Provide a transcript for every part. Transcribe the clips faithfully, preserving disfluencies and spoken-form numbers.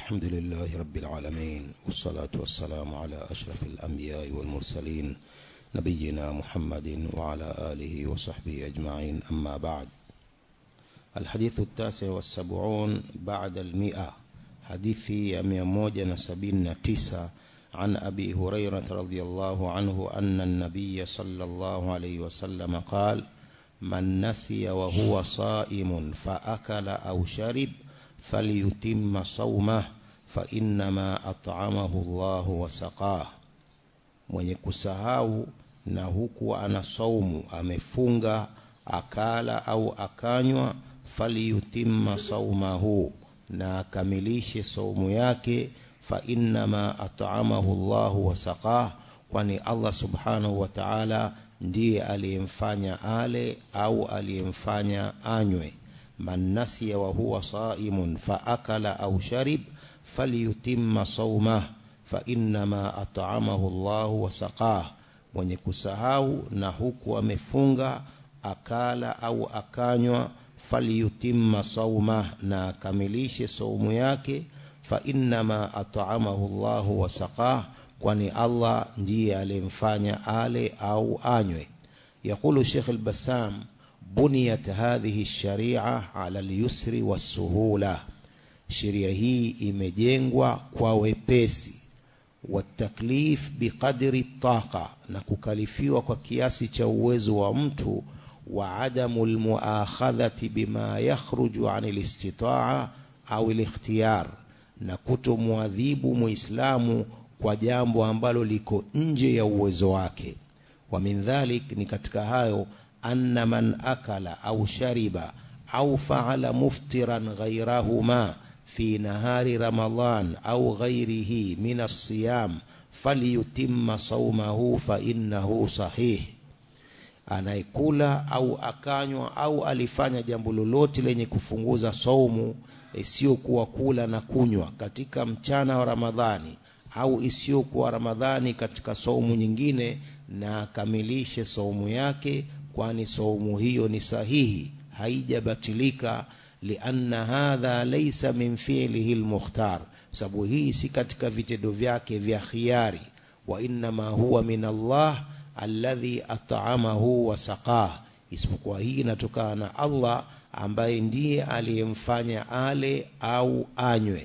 الحمد لله رب العالمين، والصلاة والسلام على أشرف الأنبياء والمرسلين نبينا محمد وعلى آله وصحبه أجمعين، أما بعد. الحديث التاسع والسبعون بعد المئة، حديث مئة سبعين تسعة، عن أبي هريرة رضي الله عنه أن النبي صلى الله عليه وسلم قال: من نسي وهو صائم فأكل أو شرب فليتم صومه فإنما أطعمه الله وسقاه. mwenye kusahau na huku ana saumu, amefunga, akala au akanywa, faliyutimma saumahu, na akamilishe saumu yake, fa innama at'amahu Allah wa saqah, kwani Allah subhanahu wa ta'ala ndiye aliyemfanya ale au aliyemfanya anywe. Man nasiya wa huwa saimun fa akala au sharib falyutimma sawmah fa innama at'amahu Allah wa saqah. Mwenye kusahau na huku amefunga, akala au akanywa, falyutimma sawmah, na akamilishe saumu yake, fa innama at'amahu Allah wa saqah, kwani Allah ndiye aliyemfanya ale au anywe. Yaqulu Sheikh al-Bassam: buniyat hadhihi ash-shari'a 'ala al-yusri was-suhula. Sheria hii imejengwa kwa wepesi, wa taklif biqadri taqa, na kukalifiwa kwa kiasi cha uwezo wa mtu, wa adamu al-mu'akhadhati bima yakhruju 'an al-istita'a au al-ikhtiyar, na kutomwadhibu muislamu kwa jambo ambalo liko nje ya uwezo wake. Wa min dhalik, ni katika hayo, anna man akala au shariba au fa'ala muftiran ghayrahuma fi nahari ramadan au ghayrihi min as-siyam falyutimma sawmahu fa innahu sahih. Anaikula au akanywa au alifanya jambo lolote lenye kufunguza saumu, isiyokuwa kula na kunywa katika mchana wa Ramadhani au isiyokuwa Ramadhani katika saumu nyingine, na kamilishe saumu yake, kwani saumu hiyo ni sahihi, haijabatilika. Lianna hadha laysa min fi'lihi al-mukhtar, sababu hii si katika vitendo vyake vya khiari. Wa inma huwa min Allah alladhi at'amahu wa saqah, isipokuwa hii inatokana na Allah ambaye ndiye aliyemfanya ale au anywe.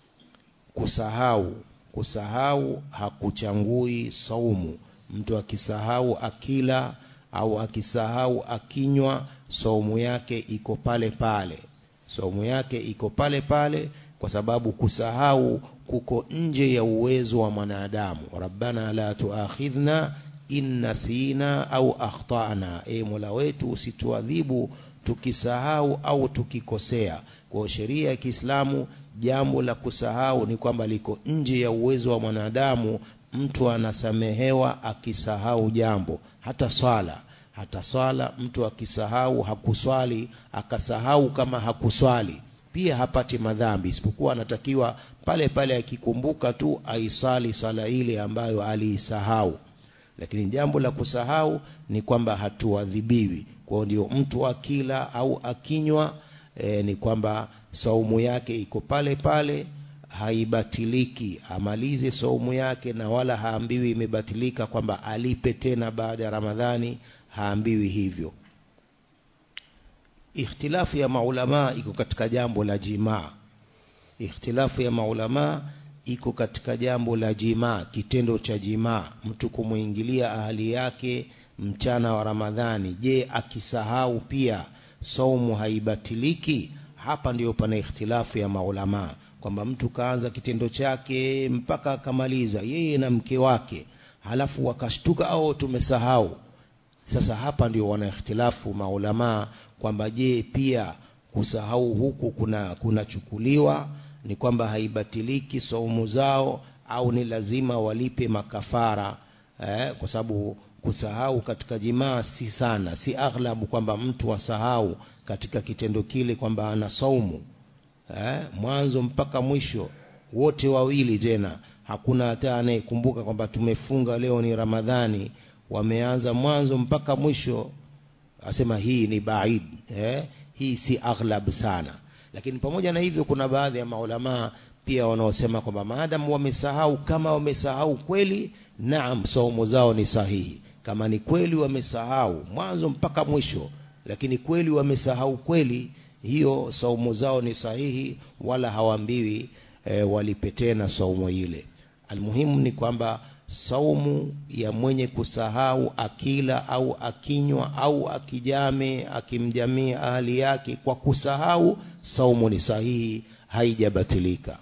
Kusahau kusahau hakuchangui saumu. Mtu akisahau akila au akisahau akinywa, saumu yake iko pale pale, saumu yake iko pale pale, kwa sababu kusahau kuko nje ya uwezo wa mwanadamu. Rabbana la tuakhidhna in nasina au akhtana, e Mola wetu usituadhibu tukisahau au tukikosea. Kwa sheria ya Kiislamu, jambo la kusahau ni kwamba liko nje ya uwezo wa mwanadamu. Mtu anasamehewa akisahau jambo, hata swala hata swala mtu akisahau hakuswali, akasahau kama hakuswali, pia hapati madhambi, isipokuwa anatakiwa pale pale akikumbuka tu aisali sala ile ambayo aliisahau. Lakini jambo la kusahau ni kwamba hatuadhibiwi. Kwa ndio mtu akila au akinywa, e, ni kwamba saumu yake iko pale pale, haibatiliki, amalize saumu yake, na wala haambiwi imebatilika kwamba alipe tena baada ya Ramadhani, haambiwi hivyo. Ikhtilafu ya maulama iko katika jambo la jimaa. Ikhtilafu ya maulama iko katika jambo la jimaa, kitendo cha jimaa, mtu kumuingilia ahali yake mchana wa Ramadhani. Je, akisahau pia saumu haibatiliki? Hapa ndio pana ikhtilafu ya maulama, kwamba mtu kaanza kitendo chake mpaka akamaliza yeye na mke wake, halafu wakashtuka au tumesahau. Sasa hapa ndio wana ikhtilafu maulama, kwamba je, pia kusahau huku kuna kunachukuliwa ni kwamba haibatiliki saumu zao, au ni lazima walipe makafara? Eh, kwa sababu kusahau katika jimaa si sana, si aghlabu kwamba mtu wasahau katika kitendo kile kwamba ana saumu, eh, mwanzo mpaka mwisho wote wawili, tena hakuna hata anayekumbuka kwamba tumefunga leo ni Ramadhani, wameanza mwanzo mpaka mwisho. Asema hii ni baid, eh, hii si aghlab sana. Lakini pamoja na hivyo, kuna baadhi ya maulama pia wanaosema kwamba maadamu wamesahau, kama wamesahau kweli, naam, saumu zao ni sahihi. Kama ni kweli wamesahau mwanzo mpaka mwisho, lakini kweli wamesahau kweli, hiyo saumu zao ni sahihi, wala hawaambiwi e, walipe tena saumu ile. Almuhimu ni kwamba saumu ya mwenye kusahau akila au akinywa au akijame akimjamia ahli yake kwa kusahau, saumu ni sahihi, haijabatilika.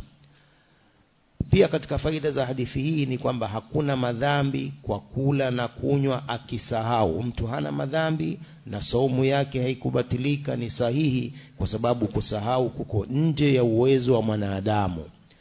Pia katika faida za hadithi hii ni kwamba hakuna madhambi kwa kula na kunywa akisahau. Mtu hana madhambi na saumu yake haikubatilika, ni sahihi, kwa sababu kusahau kuko nje ya uwezo wa mwanadamu.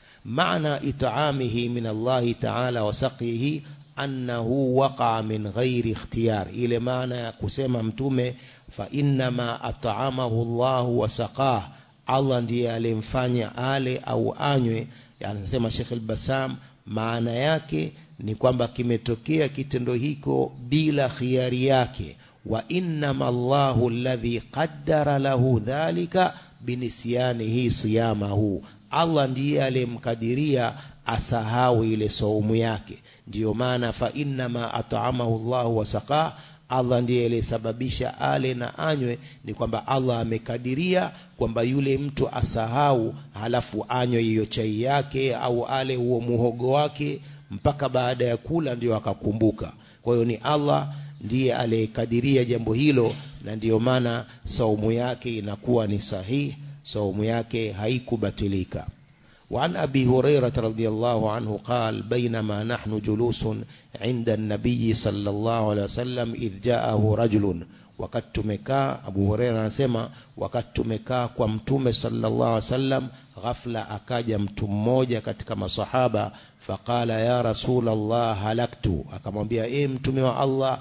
Maana itaamihi min Allah ta'ala wa saqihi annahu waqa'a min ghairi ikhtiyar. Ile maana ya kusema mtume fa inna ma at'amahu Allah wa saqah, Allah ndiye alimfanya ale au anywe. Anasema Sheikh al-Bassam, maana yake ni kwamba kimetokea kitendo hiko bila khiari yake. Wa innama Allahu alladhi qaddara lahu dhalika binisyanihi siyamahu, Allah ndiye alimkadiria asahau ile saumu yake. Ndiyo maana fa innama at'amahu Allahu wa saqah, Allah ndiye aliyesababisha ale na anywe, ni kwamba Allah amekadiria kwamba yule mtu asahau halafu anywe hiyo chai yake au ale huo muhogo wake, mpaka baada ya kula ndio akakumbuka. Kwa hiyo ni Allah ndiye aliyekadiria jambo hilo, na ndiyo maana saumu yake inakuwa ni sahihi, saumu yake haikubatilika. وعن أبي هريرة رضي الله عنه قال بينما نحن جلوس عند النبي صلى الله عليه وسلم إذ جاءه رجل. wakati tumekaa, Abu Huraira anasema wakati tumekaa kwa mtume sallallahu alaihi wasallam, ghafla akaja mtu mmoja katika masahaba, faqala ya Rasulullah halaktu, akamwambia e mtume wa Allah,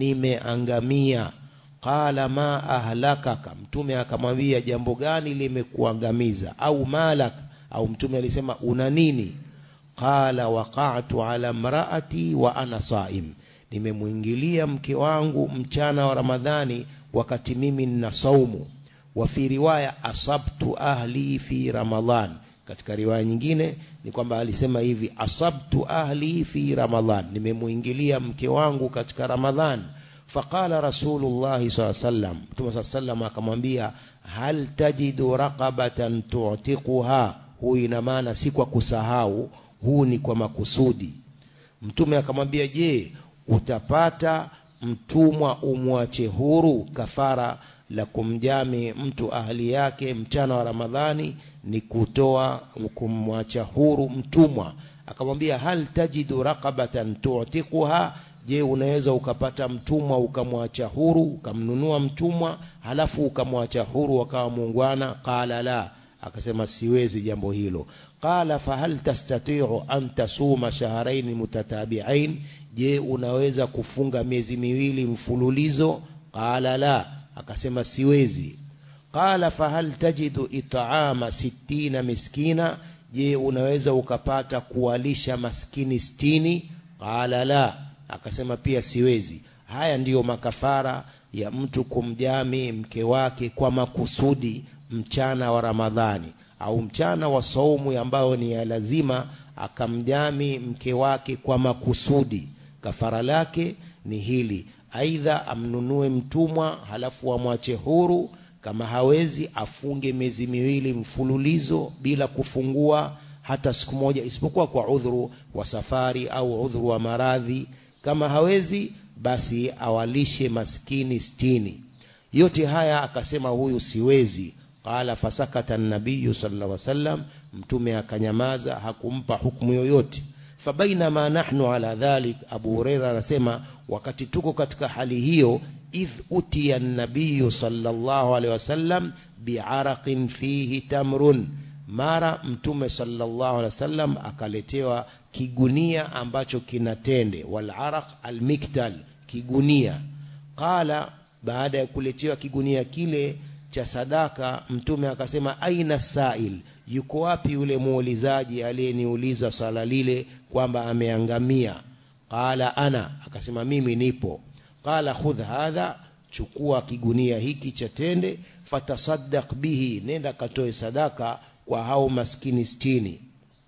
nimeangamia. Qala ma ahlakaka, mtume akamwambia jambo gani limekuangamiza, au malak, au mtume alisema una nini? Qala waqa'tu ala mraati wa ana saim, nimemuingilia mke wangu mchana wa Ramadhani wakati mimi nina saumu. Wa fi riwaya asabtu ahli fi Ramadhan, katika riwaya nyingine ni kwamba alisema hivi asabtu ahli fi Ramadhan, nimemuingilia mke wangu katika Ramadhan. Faqala Rasulullah sallallahu alaihi wasallam, Mtume sallallahu alaihi wasallam akamwambia hal tajidu raqabatan tu'tiquha. Huu ina maana si kwa kusahau, huu ni kwa makusudi. Mtume akamwambia je, utapata mtumwa umwache huru? Kafara la kumjami mtu ahli yake mchana wa Ramadhani ni kutoa kumwacha huru mtumwa. Akamwambia hal tajidu raqabatan tu'tiquha, je unaweza ukapata mtumwa ukamwacha huru, ukamnunua mtumwa halafu ukamwacha huru wakawa muungwana? Qala la, akasema siwezi jambo hilo. Qala fa hal tastati'u an tasuma shahrayn mutatabi'ain, je unaweza kufunga miezi miwili mfululizo? Qala la, akasema siwezi. Qala fa hal tajidu it'ama sittina miskina, je unaweza ukapata kuwalisha maskini sitini? Qala la, akasema pia siwezi. Haya ndiyo makafara ya mtu kumjami mke wake kwa makusudi mchana wa Ramadhani au mchana wa saumu ambao ni ya lazima, akamjami mke wake kwa makusudi. Kafara lake ni hili: aidha amnunue mtumwa halafu amwache huru, kama hawezi afunge miezi miwili mfululizo bila kufungua hata siku moja, isipokuwa kwa udhuru wa safari au udhuru wa maradhi. Kama hawezi basi awalishe maskini sitini. Yote haya akasema huyu siwezi. Qala fasakata an-nabiy sallallahu alaihi wasallam, mtume akanyamaza, hakumpa hukumu yoyote. Fabainama nahnu ala dhalik, Abu Huraira anasema wakati tuko katika hali hiyo, idh utiya an-nabiy sallallahu alaihi wasallam bi'araqin fihi tamrun, mara mtume sallallahu alaihi wasallam akaletewa kigunia ambacho kinatende. Wal araq al-miktal, kigunia. Qala, baada ya kuletewa kigunia kile cha sadaka, mtume akasema aina sa'il, yuko wapi yule muulizaji aliyeniuliza sala lile kwamba ameangamia? Qala ana, akasema mimi nipo. Qala khudh hadha, chukua kigunia hiki cha tende, fatasaddaq bihi, nenda katoe sadaka kwa hao maskini sitini.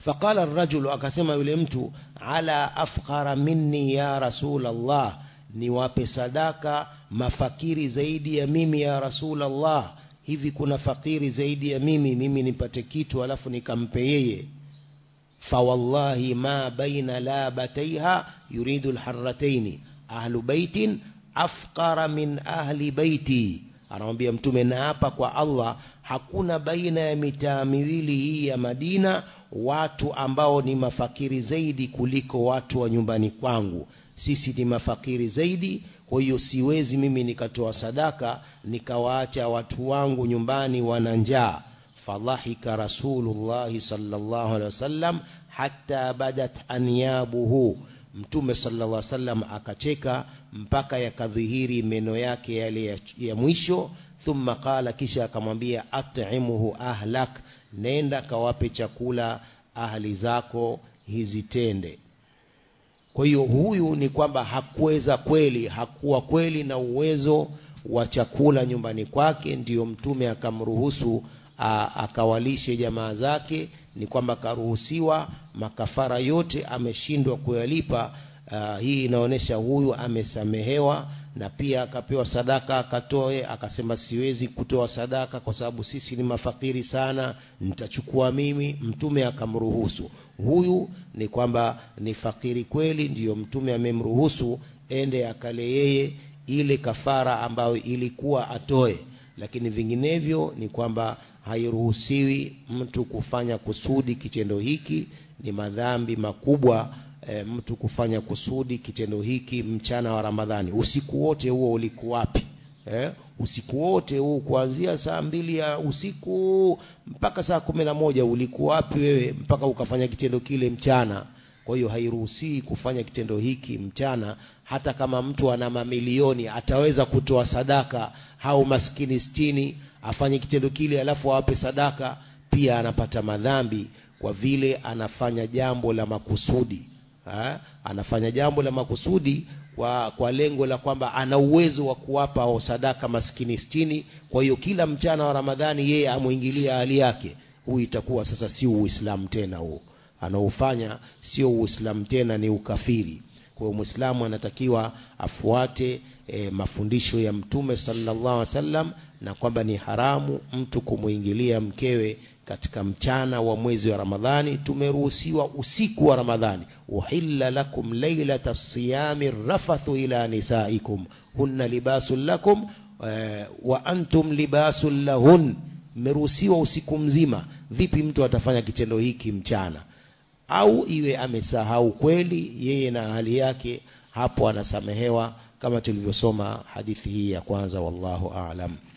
faqala ar-rajulu, akasema yule mtu, ala afqara minni ya Rasulullah, niwape sadaka mafakiri zaidi ya mimi ya Rasulullah, hivi kuna fakiri zaidi ya mimi, mimi nipate kitu alafu nikampe yeye? Fa wallahi ma baina labataiha yuridu alharrataini ahlu baitin afqara min ahli baiti. Anamwambia Mtume, na hapa kwa Allah, hakuna baina ya mitaa miwili hii ya Madina watu ambao ni mafakiri zaidi kuliko watu wa nyumbani kwangu. Sisi ni mafakiri zaidi, kwa hiyo siwezi mimi nikatoa sadaka nikawaacha watu wangu nyumbani wana njaa. Fadhahika Rasulullah sallallahu alaihi wasallam hatta badat anyabuhu, Mtume sallallahu alaihi wasallam akacheka mpaka yakadhihiri meno yake yale ya, ya mwisho. Thumma qala, kisha akamwambia, at'imuhu ahlak, nenda kawape chakula ahli zako hizi tende. Kwa hiyo huyu ni kwamba hakuweza kweli, hakuwa kweli na uwezo wa chakula nyumbani kwake, ndiyo Mtume akamruhusu akawalishe jamaa zake. Ni kwamba karuhusiwa, makafara yote ameshindwa kuyalipa. Uh, hii inaonesha huyu amesamehewa, na pia akapewa sadaka akatoe. Akasema siwezi kutoa sadaka kwa sababu sisi ni mafakiri sana, nitachukua mimi. Mtume akamruhusu. Huyu ni kwamba ni fakiri kweli, ndiyo Mtume amemruhusu ende akale yeye ile kafara ambayo ilikuwa atoe. Lakini vinginevyo ni kwamba hairuhusiwi mtu kufanya kusudi kitendo hiki. Ni madhambi makubwa e, mtu kufanya kusudi kitendo hiki mchana wa Ramadhani. Usiku wote huo ulikuwa wapi? Eh, usiku wote huu kuanzia saa mbili ya usiku mpaka saa kumi na moja ulikuwa wapi wewe mpaka ukafanya kitendo kile mchana? Kwa hiyo hairuhusiwi kufanya kitendo hiki mchana. Hata kama mtu ana mamilioni ataweza kutoa sadaka, hao maskini sitini, afanye kitendo kile alafu awape sadaka, pia anapata madhambi kwa vile anafanya jambo la makusudi. Ha? Anafanya jambo la makusudi kwa, kwa lengo la kwamba ana uwezo wa kuwapa hao sadaka maskini sitini. Kwa hiyo kila mchana wa Ramadhani yeye amuingilia hali yake. Huyu itakuwa sasa si Uislamu tena, huo anaofanya sio Uislamu tena, ni ukafiri. Kwa hiyo Muislamu anatakiwa afuate e, mafundisho ya Mtume sallallahu alaihi wasallam, na kwamba ni haramu mtu kumuingilia mkewe katika mchana wa mwezi wa Ramadhani. Tumeruhusiwa usiku wa Ramadhani, uhilla lakum laylata siyami rafathu ila nisaikum hunna libasul lakum e, wa antum libasul lahun. Meruhusiwa usiku mzima. Vipi mtu atafanya kitendo hiki mchana? Au iwe amesahau kweli yeye na hali yake, hapo anasamehewa, kama tulivyosoma hadithi hii ya kwanza. Wallahu a'lam.